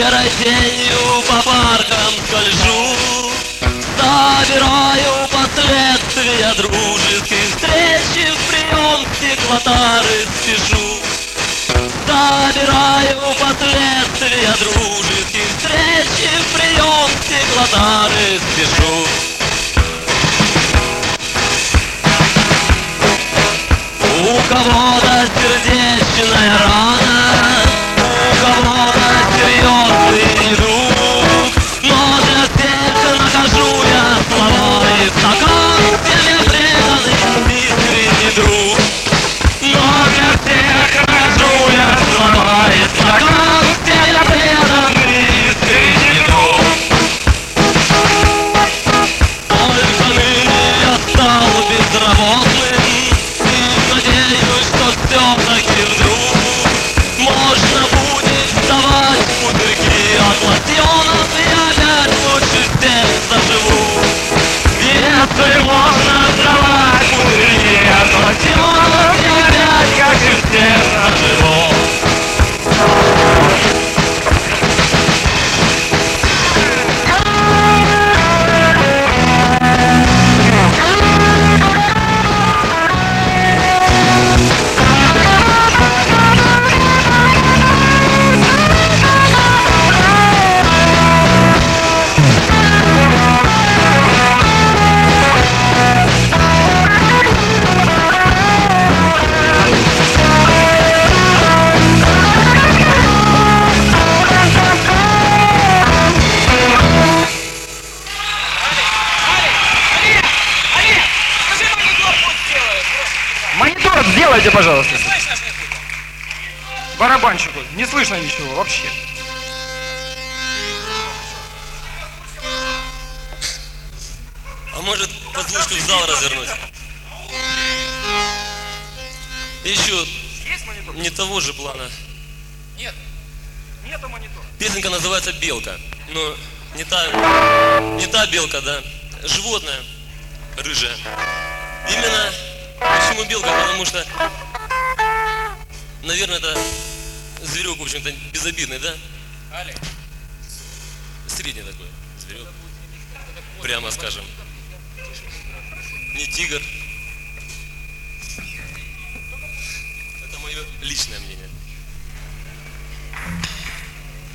серой тенью по паркам скольжу, собираю последствия дружеских встреч, в прием стеклотары спешу. Собираю последствия дружеских встреч, в прием стеклотары спешу. У кого-то сердечная рана, у кого-то серьезный недуг, но для всех нахожу я слова и стакан, где мне преданный искренний друг. Но для всех нахожу я слова и стакан, где мне преданный искренний друг. Только ныне я стал безработным, надеюсь, что все-таки вдруг можно будет вставать в пузырьки от лосьонов, и опять лучше всех заживу. Если можно вставать в пузырьки от лосьонов, и опять, как и всех, заживу. Монитор сделайте, пожалуйста. Барабанщику не слышно ничего вообще. А может, послушку в зал развернуть? Еще не того же плана. Нет, нету монитора. Песенка называется «Белка». Но не та белка, да. Животное рыжее. Именно почему белка? Потому что, наверное, это зверек, в общем-то, безобидный, да? Средний такой зверек, прямо скажем. Не тигр. Это мое личное мнение.